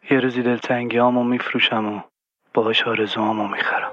یه روزی دلتنگیامو میفروشم و باهاش آرزوامو میخرم.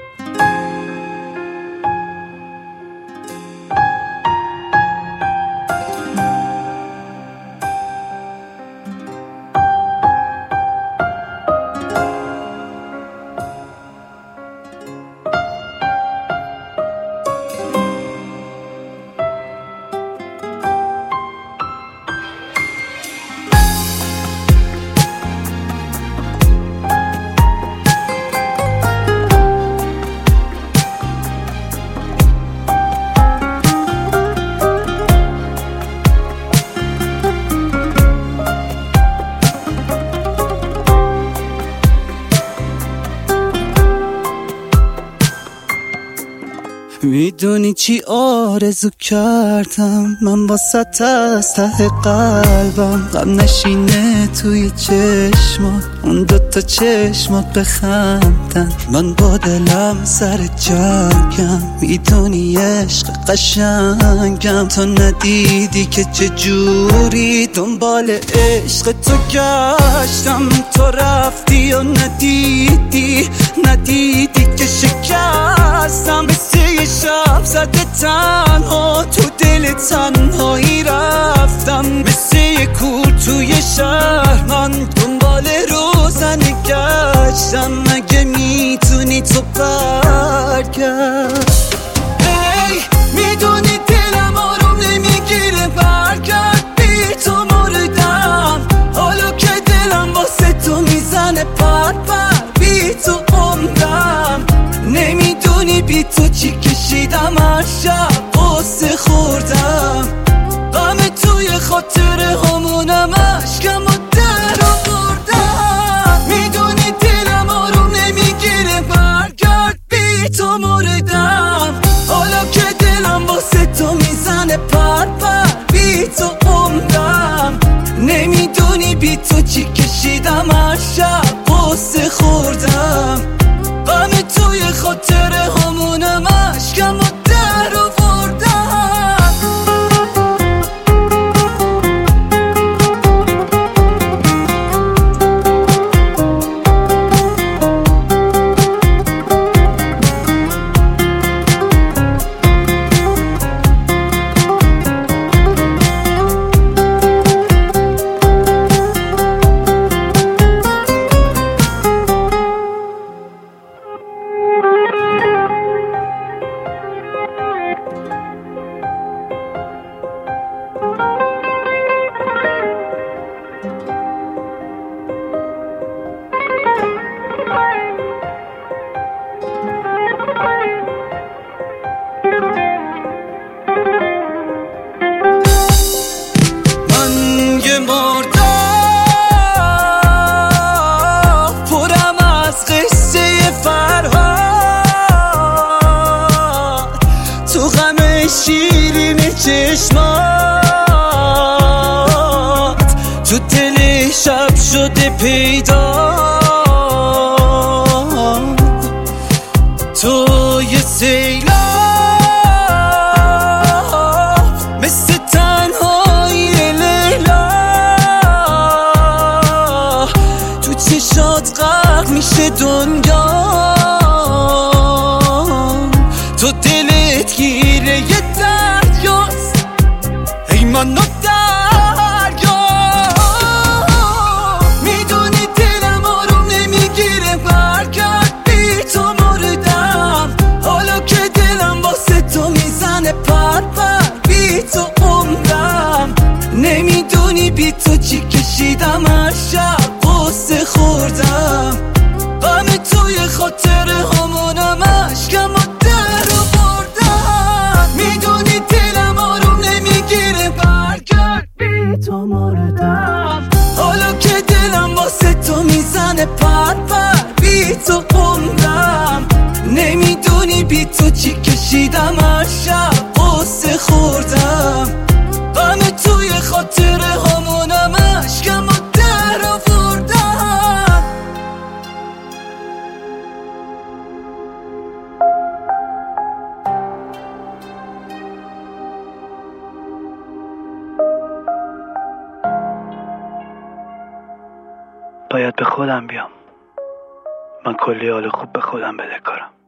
میدونی چی آرزو کردم من واسط از ته قلبم، غم نشینه توی چشمات، اون دوتا چشمات بخندن، من با دلم سر جنگم. میدونی عشق قشنگم، تو ندیدی که چجوری دنبال عشق تو گشتم، تو رفتی و ندیدی که شکستم. مثل شب زده تنها تو دل تنهایی رفتم، مثل یه کور توی شهر من دنبال روزنه گشتم. مگه میتونی تو برگرد؟ میدونی دلم آروم نمیگیره، برگرد بی تو مردم. حالا که دلم واسه تو میزنه پر بی تو عمرم. نمیدونی بی تو چی کشیدم، هر شب قصه خوردم، غم توی خاطره همونم عشقم و در آوردم. میدونی دلم آروم نمیگیره، برگرد بی تو مردم. حالا که دلم واسه تو میزنه پر بی تو عمرم. نمیدونی بی تو چی کشیدم، هر شب قصه خوردم، غم توی خاطره همونم عشقم و در آوردم. شیرین چشمات تو دل شب شده پیدا، تو یه سیلاب مثل تنهایی لیلا، تو چشات غرق میشه دنیا، تو دلت گیره یه دریاست، ای من دریا. میدونی دلم آروم نمیگیره، برگرد بی تو مردم. حالا که دلم واسه تو میزنه پر بی تو عمرم. نمیدونی بی تو چی کشیدم، هر شب قصه خوردم، غم توی خاطره همونم عشقم و در آوردم. میدونی دلم آروم نمیگیره، برگرد بی تو مردم. حالا که دلم واسه تو میزنه پر بی تو عمرم. نمیدونی بی تو چی کشیدم، هر شب قصه خوردم، غم توی خاطره همونم عشقم و در آوردم. باید باید به خودم بیام. من کلی حال خوب به خودم بدهکارم.